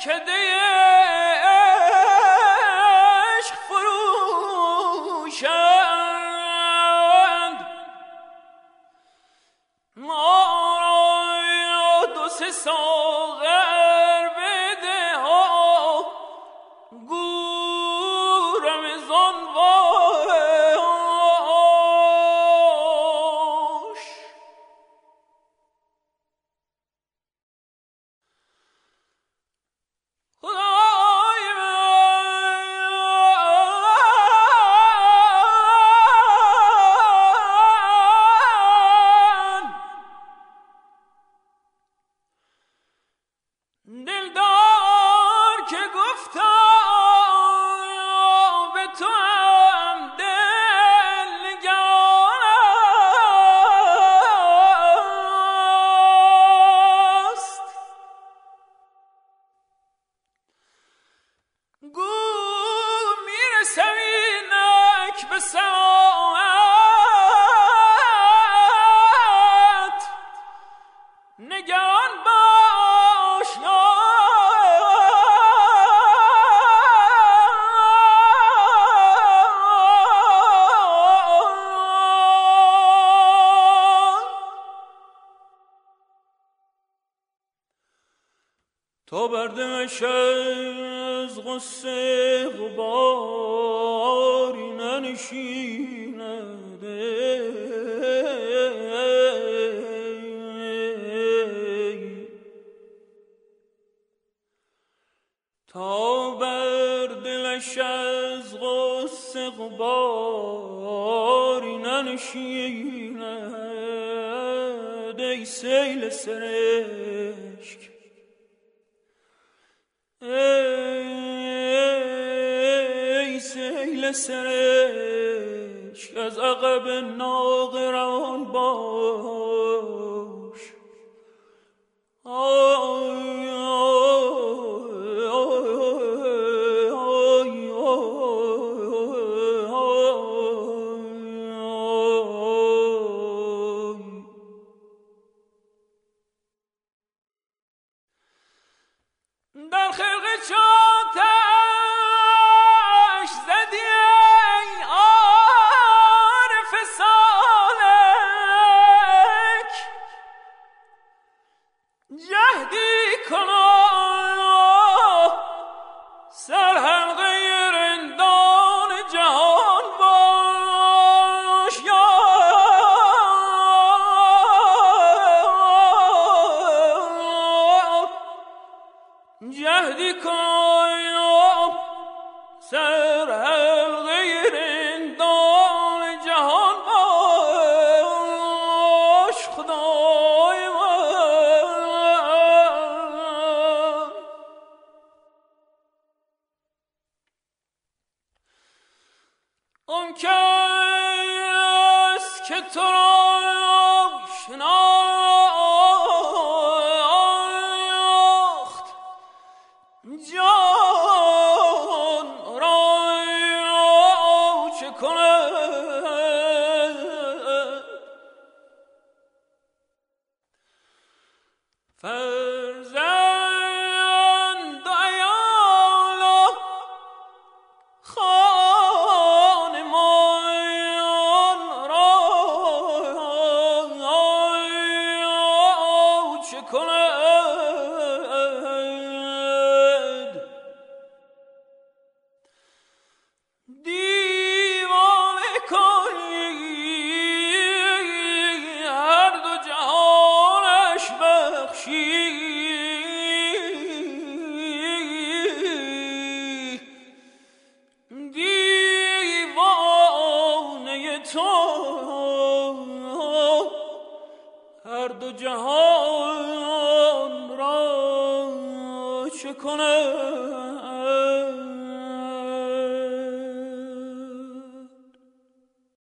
میکده عشق فروشند، ما را دو سه ساغر بده ها گورم زنواش. خدای من دلدار که گفتا به تو هم دل نگران است، گو میرسم اینک به ساعت نگران باش. تو بر دلش از غصه غباری ننشیند، تا بر دلش از غصه غباری ننشیند، ای سیل سرشک، ای سیل سرشک، از عقب ناقران باش. در خلق چاتش زدی ای عارف سالک، جهدی کنا سرحلقه رندان جهان باش. جهدی کن سر حلقه رندان جهان باش. خدای من اون کس که تو را شناخت جان را چه کند، فرزند و عیال خانمان را چه کند، دیوانه کنی هر دو جهانش بخشی، دیوانه تو هر دو جهان را چه کند.